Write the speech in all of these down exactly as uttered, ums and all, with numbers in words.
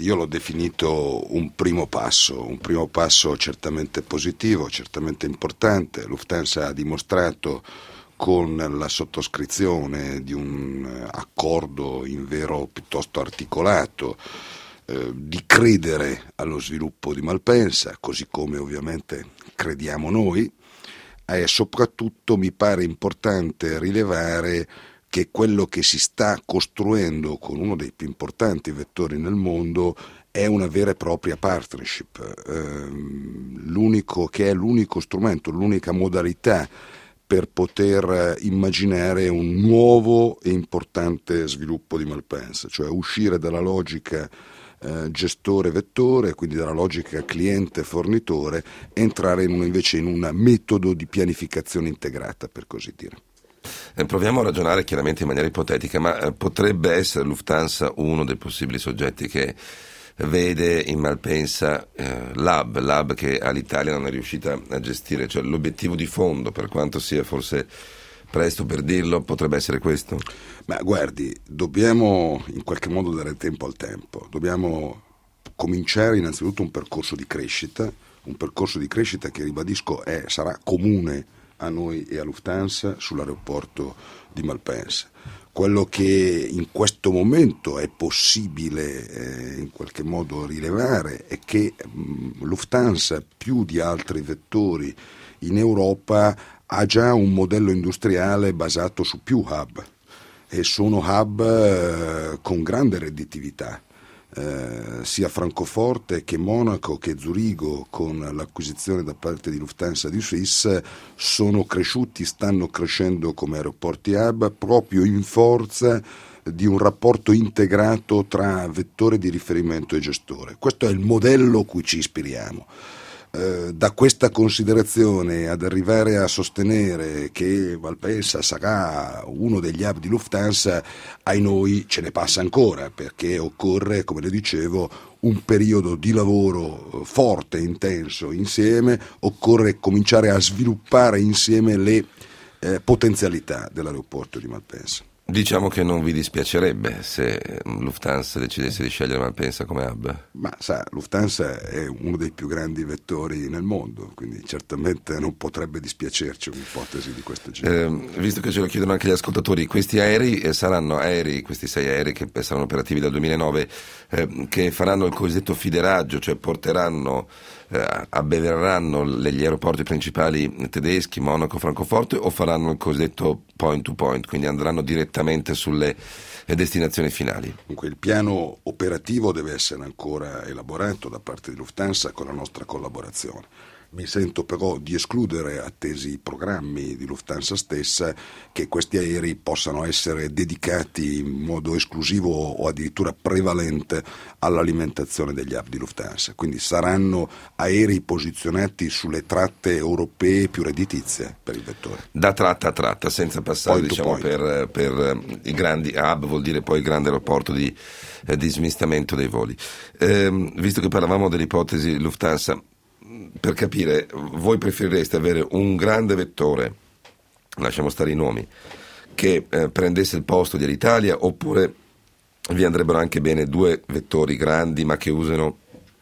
io l'ho definito un primo passo, un primo passo certamente positivo, certamente importante. Lufthansa ha dimostrato con la sottoscrizione di un accordo in vero piuttosto articolato eh, di credere allo sviluppo di Malpensa, così come ovviamente crediamo noi, e soprattutto mi pare importante rilevare che quello che si sta costruendo con uno dei più importanti vettori nel mondo è una vera e propria partnership, ehm, l'unico, che è l'unico strumento, l'unica modalità per poter immaginare un nuovo e importante sviluppo di Malpensa, cioè uscire dalla logica eh, gestore-vettore, quindi dalla logica cliente-fornitore, e entrare in una, invece in un metodo di pianificazione integrata, per così dire. Eh, proviamo a ragionare chiaramente in maniera ipotetica, ma eh, potrebbe essere Lufthansa uno dei possibili soggetti che vede in Malpensa eh, l'hub, l'hub che all'Italia non è riuscita a gestire, cioè l'obiettivo di fondo, per quanto sia forse presto per dirlo, potrebbe essere questo? Ma guardi, dobbiamo in qualche modo dare tempo al tempo, dobbiamo cominciare innanzitutto un percorso di crescita, un percorso di crescita che, ribadisco, è, sarà comune a noi e a Lufthansa sull'aeroporto di Malpensa. Quello che in questo momento è possibile eh, in qualche modo rilevare è che mh, Lufthansa, più di altri vettori in Europa, ha già un modello industriale basato su più hub, e sono hub eh, con grande redditività. Eh, sia Francoforte che Monaco che Zurigo, con l'acquisizione da parte di Lufthansa di Swiss, sono cresciuti, stanno crescendo come aeroporti hub proprio in forza di un rapporto integrato tra vettore di riferimento e gestore. Questo è il modello a cui ci ispiriamo. Eh, da questa considerazione ad arrivare a sostenere che Malpensa sarà uno degli hub di Lufthansa, ai noi ce ne passa ancora, perché occorre, come le dicevo, un periodo di lavoro forte, intenso insieme, occorre cominciare a sviluppare insieme le eh, potenzialità dell'aeroporto di Malpensa. Diciamo che non vi dispiacerebbe se Lufthansa decidesse di scegliere Malpensa come hub? Ma sa, Lufthansa è uno dei più grandi vettori nel mondo, quindi certamente non potrebbe dispiacerci un'ipotesi di questo genere. Eh, visto che ce lo chiedono anche gli ascoltatori, questi aerei eh, saranno aerei, questi sei aerei che saranno operativi dal duemilanove, eh, che faranno il cosiddetto fideraggio, cioè porteranno, eh, abbevereranno gli aeroporti principali tedeschi, Monaco, Francoforte, o faranno il cosiddetto point to point, quindi andranno direttamente sulle destinazioni finali? Dunque, il piano operativo deve essere ancora elaborato da parte di Lufthansa con la nostra collaborazione. Mi sento però di escludere, attesi i programmi di Lufthansa stessa, che questi aerei possano essere dedicati in modo esclusivo o addirittura prevalente all'alimentazione degli hub di Lufthansa. Quindi saranno aerei posizionati sulle tratte europee più redditizie per il vettore. Da tratta a tratta, senza passare Point to diciamo, point. per, per i grandi hub, vuol dire poi il grande aeroporto di, eh, di smistamento dei voli. Eh, visto che parlavamo dell'ipotesi Lufthansa, per capire, voi preferireste avere un grande vettore, lasciamo stare i nomi, che eh, prendesse il posto di Alitalia, oppure vi andrebbero anche bene due vettori grandi ma che usano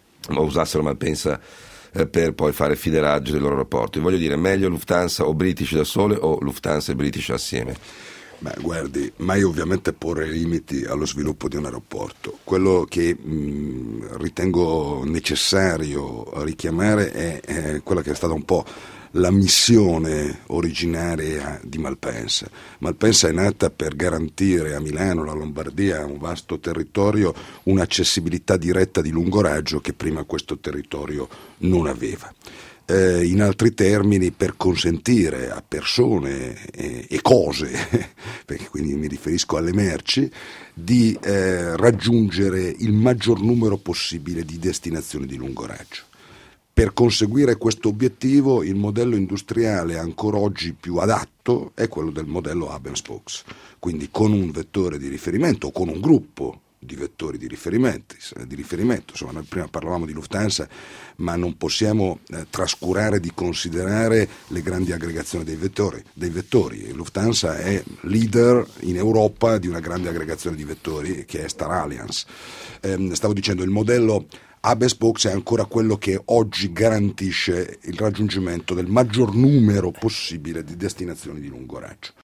o usassero Malpensa eh, per poi fare fideraggio dei loro aeroporti? Voglio dire, meglio Lufthansa o British da sole o Lufthansa e British assieme? Beh, guardi, mai ovviamente porre limiti allo sviluppo di un aeroporto. Quello che mh, ritengo necessario richiamare è, è quella che è stata un po' la missione originaria di Malpensa. Malpensa è nata per garantire a Milano, alla Lombardia, a un vasto territorio, un'accessibilità diretta di lungo raggio che prima questo territorio non aveva. Eh, in altri termini, per consentire a persone e, e cose, perché quindi mi riferisco alle merci, di eh, raggiungere il maggior numero possibile di destinazioni di lungo raggio. Per conseguire questo obiettivo, il modello industriale ancora oggi più adatto è quello del modello hub and spokes, quindi con un vettore di riferimento o con un gruppo di vettori di riferimento, di riferimento. Insomma, noi prima parlavamo di Lufthansa, ma non possiamo eh, trascurare di considerare le grandi aggregazioni dei vettori, dei vettori. Lufthansa è leader in Europa di una grande aggregazione di vettori che è Star Alliance. Eh, stavo dicendo, il modello hub and spokes è ancora quello che oggi garantisce il raggiungimento del maggior numero possibile di destinazioni di lungo raggio.